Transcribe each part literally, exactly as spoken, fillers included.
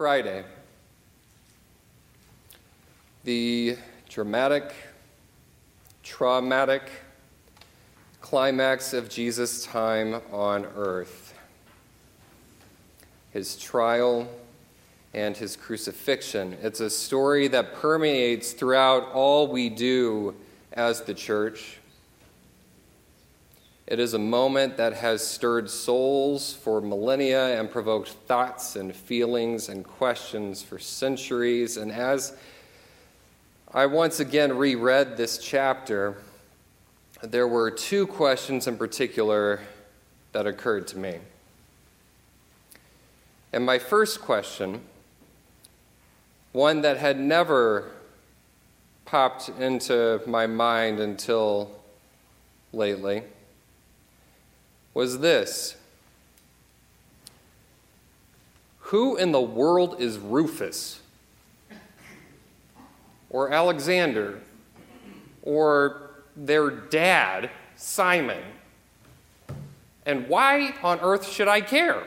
Friday. The dramatic, traumatic climax of Jesus' time on earth. His trial and his crucifixion. It's a story that permeates throughout all we do as the church. It is a moment that has stirred souls for millennia and provoked thoughts and feelings and questions for centuries. And as I once again reread this chapter, there were two questions in particular that occurred to me. And my first question, one that had never popped into my mind until lately, was this: who in the world is Rufus? Or Alexander? Or their dad, Simon? And why on earth should I care?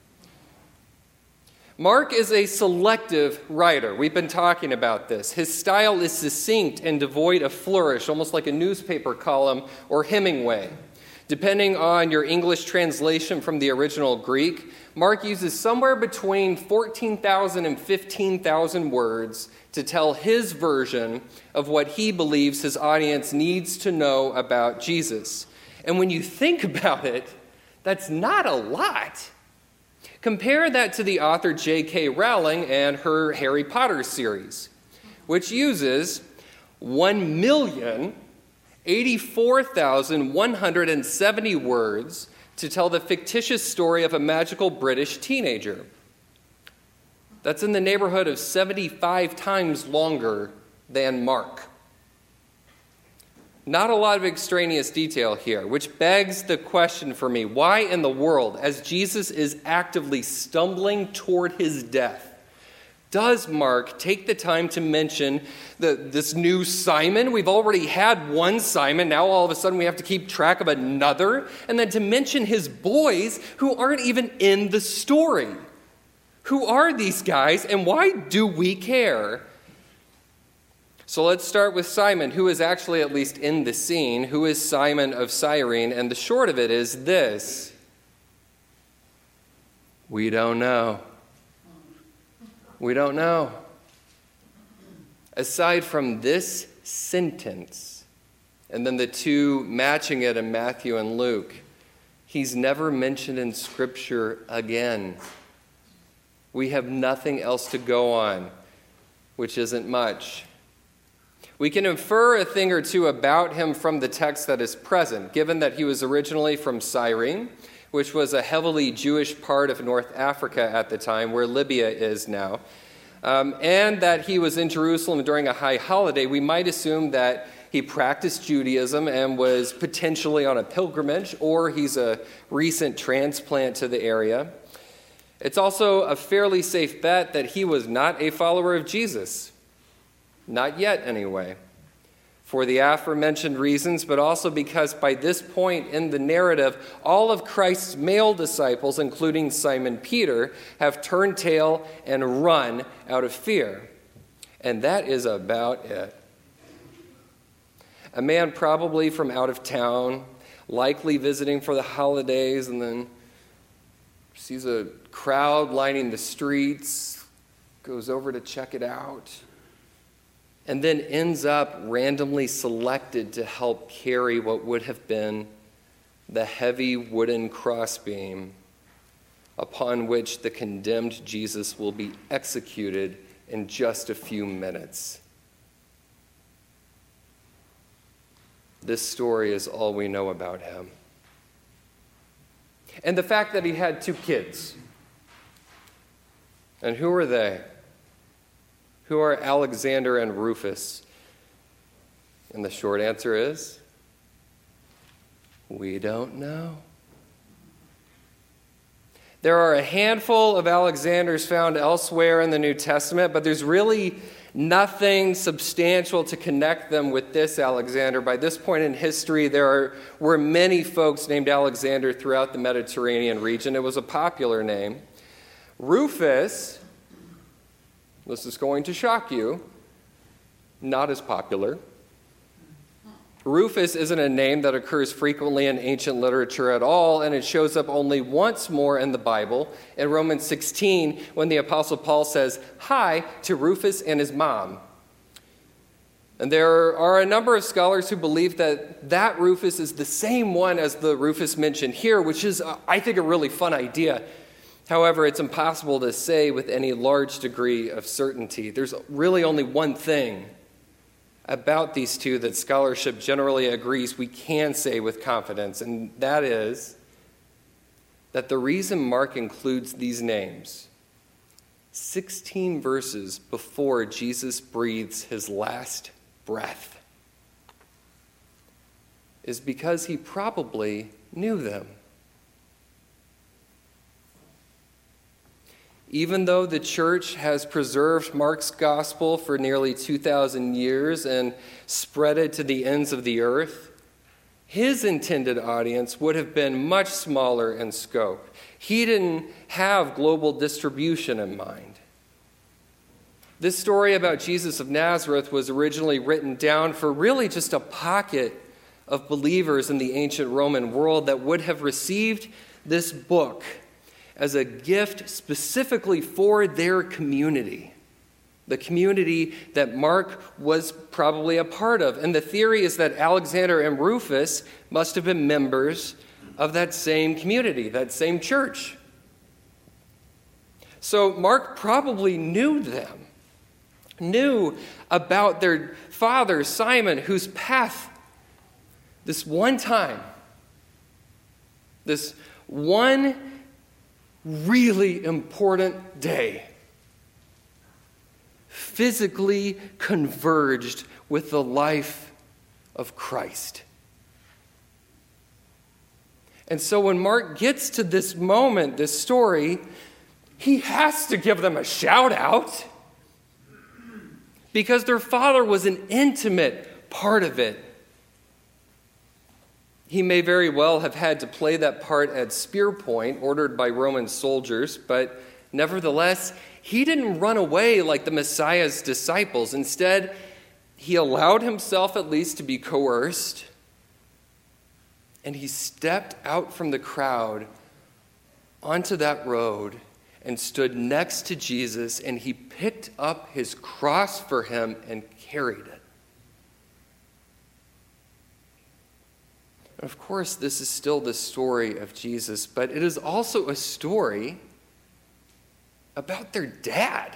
Mark is a selective writer. We've been talking about this. His style is succinct and devoid of flourish, almost like a newspaper column or Hemingway. Depending on your English translation from the original Greek, Mark uses somewhere between fourteen thousand and fifteen thousand words to tell his version of what he believes his audience needs to know about Jesus. And when you think about it, that's not a lot. Compare that to the author J K Rowling and her Harry Potter series, which uses one million eighty-four thousand one hundred seventy words to tell the fictitious story of a magical British teenager. That's in the neighborhood of seventy-five times longer than Mark. Not a lot of extraneous detail here, which begs the question for me: why in the world, as Jesus is actively stumbling toward his death, does Mark take the time to mention the, this new Simon? We've already had one Simon. Now all of a sudden we have to keep track of another. And then to mention his boys who aren't even in the story. Who are these guys and why do we care? So let's start with Simon, who is actually at least in the scene. Who is Simon of Cyrene? And the short of it is this: we don't know. We don't know. Aside from this sentence, and then the two matching it in Matthew and Luke, he's never mentioned in Scripture again. We have nothing else to go on, which isn't much. We can infer a thing or two about him from the text that is present, given that he was originally from Cyrene, which was a heavily Jewish part of North Africa at the time, where Libya is now, um, and that he was in Jerusalem during a high holiday. We might assume that he practiced Judaism and was potentially on a pilgrimage, or he's a recent transplant to the area. It's also a fairly safe bet that he was not a follower of Jesus. Not yet, anyway. For the aforementioned reasons, but also because by this point in the narrative, all of Christ's male disciples, including Simon Peter, have turned tail and run out of fear. And that is about it. A man probably from out of town, likely visiting for the holidays, and then sees a crowd lining the streets, goes over to check it out, and then ends up randomly selected to help carry what would have been the heavy wooden crossbeam upon which the condemned Jesus will be executed in just a few minutes. This story is all we know about him. And the fact that he had two kids. And who are they? Who are Alexander and Rufus? And the short answer is, we don't know. There are a handful of Alexanders found elsewhere in the New Testament, but there's really nothing substantial to connect them with this Alexander. By this point in history, there are, were many folks named Alexander throughout the Mediterranean region. It was a popular name. Rufus This is going to shock you. Not as popular. Rufus isn't a name that occurs frequently in ancient literature at all, and it shows up only once more in the Bible, in Romans sixteen, when the Apostle Paul says, "Hi" to Rufus and his mom. And there are a number of scholars who believe that that Rufus is the same one as the Rufus mentioned here, which is, uh, I think, a really fun idea. However, it's impossible to say with any large degree of certainty. There's really only one thing about these two that scholarship generally agrees we can say with confidence, and that is that the reason Mark includes these names sixteen verses before Jesus breathes his last breath is because he probably knew them. Even though the church has preserved Mark's gospel for nearly two thousand years and spread it to the ends of the earth, his intended audience would have been much smaller in scope. He didn't have global distribution in mind. This story about Jesus of Nazareth was originally written down for really just a pocket of believers in the ancient Roman world that would have received this book as a gift specifically for their community, the community that Mark was probably a part of. And the theory is that Alexander and Rufus must have been members of that same community, that same church. So Mark probably knew them, knew about their father, Simon, whose path this one time, this one really important day, physically converged with the life of Christ. And so when Mark gets to this moment, this story, he has to give them a shout out because their father was an intimate part of it. He may very well have had to play that part at spear point, ordered by Roman soldiers, but nevertheless, he didn't run away like the Messiah's disciples. Instead, he allowed himself at least to be coerced, and he stepped out from the crowd onto that road and stood next to Jesus, and he picked up his cross for him and carried it. Of course, this is still the story of Jesus, but it is also a story about their dad,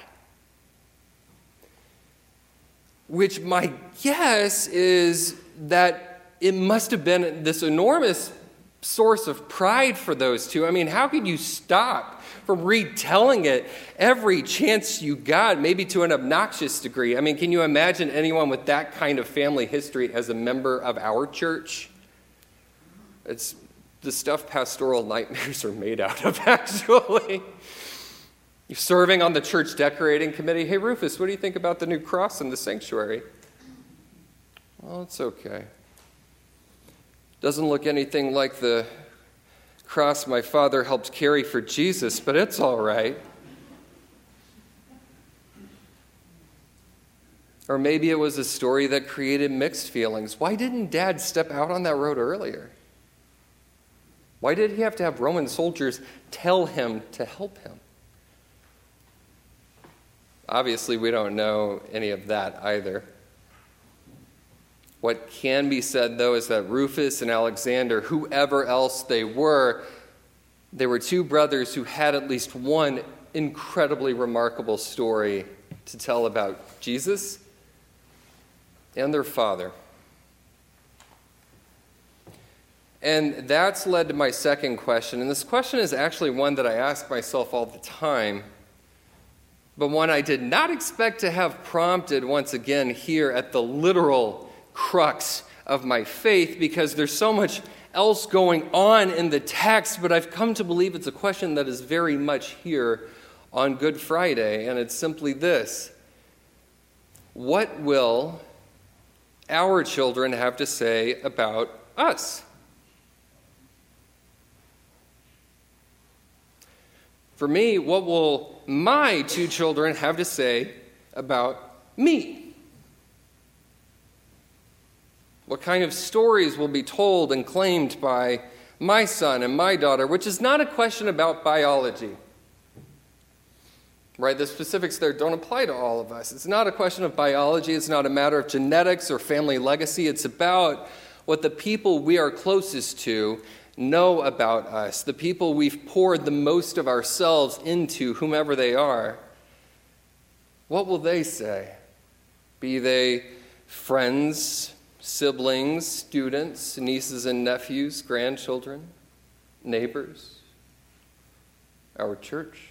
which my guess is that it must have been this enormous source of pride for those two. I mean, how could you stop from retelling it every chance you got, maybe to an obnoxious degree? I mean, can you imagine anyone with that kind of family history as a member of our church? It's the stuff pastoral nightmares are made out of, actually. You're serving on the church decorating committee. Hey, Rufus, what do you think about the new cross in the sanctuary? Well, it's okay. Doesn't look anything like the cross my father helped carry for Jesus, but it's all right. Or maybe it was a story that created mixed feelings. Why didn't Dad step out on that road earlier? Why did he have to have Roman soldiers tell him to help him? Obviously, we don't know any of that either. What can be said, though, is that Rufus and Alexander, whoever else they were, they were two brothers who had at least one incredibly remarkable story to tell about Jesus and their father. And that's led to my second question. And this question is actually one that I ask myself all the time, but one I did not expect to have prompted once again here at the literal crux of my faith, because there's so much else going on in the text, but I've come to believe it's a question that is very much here on Good Friday, and it's simply this: what will our children have to say about us? For me, what will my two children have to say about me? What kind of stories will be told and claimed by my son and my daughter, which is not a question about biology. Right? The specifics there don't apply to all of us. It's not a question of biology. It's not a matter of genetics or family legacy. It's about what the people we are closest to know about us, the people we've poured the most of ourselves into, whomever they are. What will they say? Be they friends, siblings, students, nieces and nephews, grandchildren, neighbors, our church.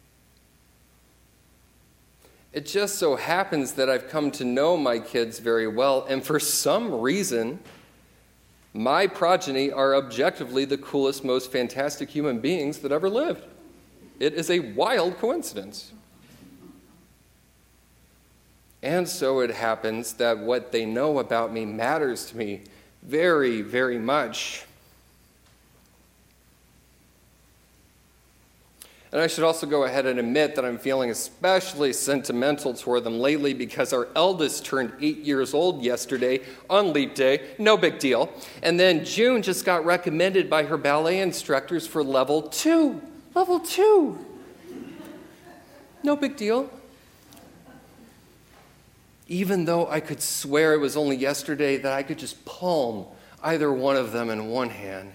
It just so happens that I've come to know my kids very well, and for some reason, my progeny are objectively the coolest, most fantastic human beings that ever lived. It is a wild coincidence. And so it happens that what they know about me matters to me very, very much. And I should also go ahead and admit that I'm feeling especially sentimental toward them lately because our eldest turned eight years old yesterday on Leap Day. No big deal. And then June just got recommended by her ballet instructors for level two. Level two. No big deal. Even though I could swear it was only yesterday that I could just palm either one of them in one hand.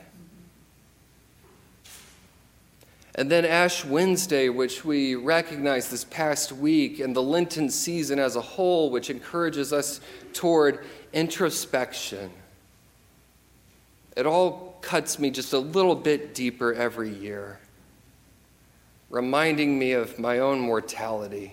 And then Ash Wednesday, which we recognized this past week, and the Lenten season as a whole, which encourages us toward introspection. It all cuts me just a little bit deeper every year, reminding me of my own mortality.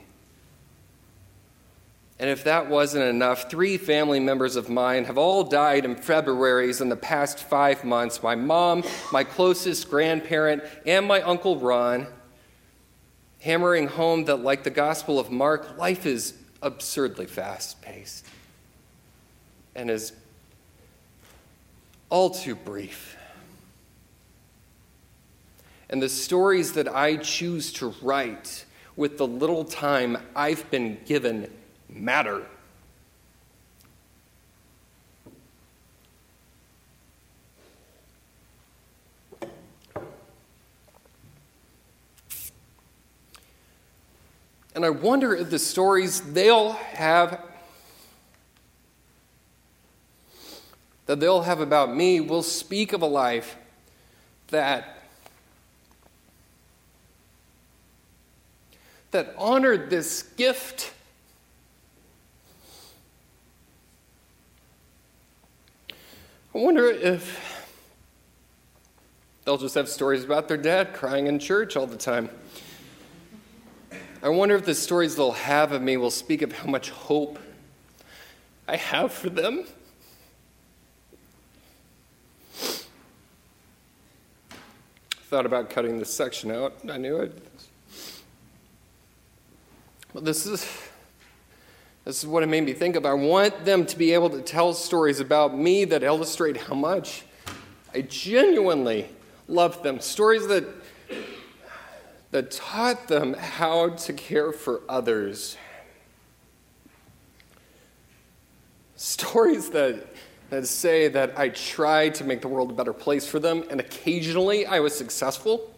And if that wasn't enough, three family members of mine have all died in Februarys in the past five months. My mom, my closest grandparent, and my Uncle Ron, hammering home that, like the Gospel of Mark, life is absurdly fast-paced and is all too brief. And the stories that I choose to write with the little time I've been given matter. And I wonder if the stories they'll have that they'll have about me will speak of a life that that honored this gift. I wonder if they'll just have stories about their dad crying in church all the time. I wonder if the stories they'll have of me will speak of how much hope I have for them. Thought about cutting this section out. I knew it. But this is... This is what it made me think of. I want them to be able to tell stories about me that illustrate how much I genuinely love them. Stories that, that taught them how to care for others. Stories that, that say that I tried to make the world a better place for them, and occasionally I was successful.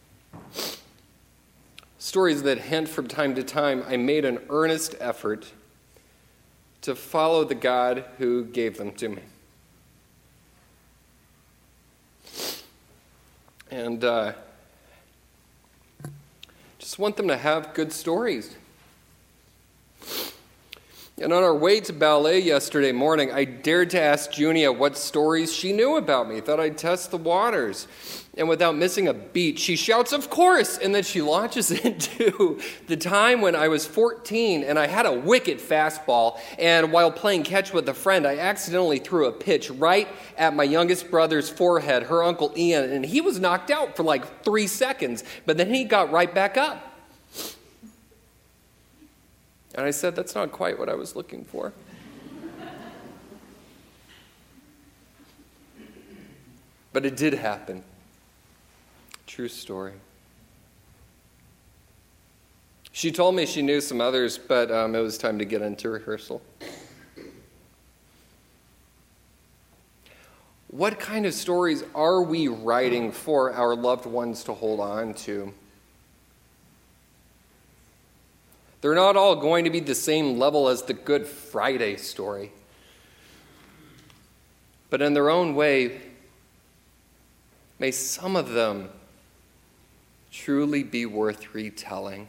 Stories that hint from time to time I made an earnest effort to follow the God who gave them to me. And uh, just want them to have good stories. And on our way to ballet yesterday morning, I dared to ask Junia what stories she knew about me. Thought I'd test the waters. And without missing a beat, she shouts, "Of course!" And then she launches into the time when I was fourteen and I had a wicked fastball. And while playing catch with a friend, I accidentally threw a pitch right at my youngest brother's forehead, her Uncle Ian. And he was knocked out for like three seconds, but then he got right back up. And I said, "That's not quite what I was looking for." But it did happen. True story. She told me she knew some others, but um, it was time to get into rehearsal. What kind of stories are we writing for our loved ones to hold on to? They're not all going to be the same level as the Good Friday story. But in their own way, may some of them truly be worth retelling.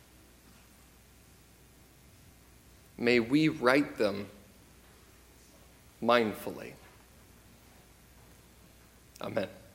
May we write them mindfully. Amen.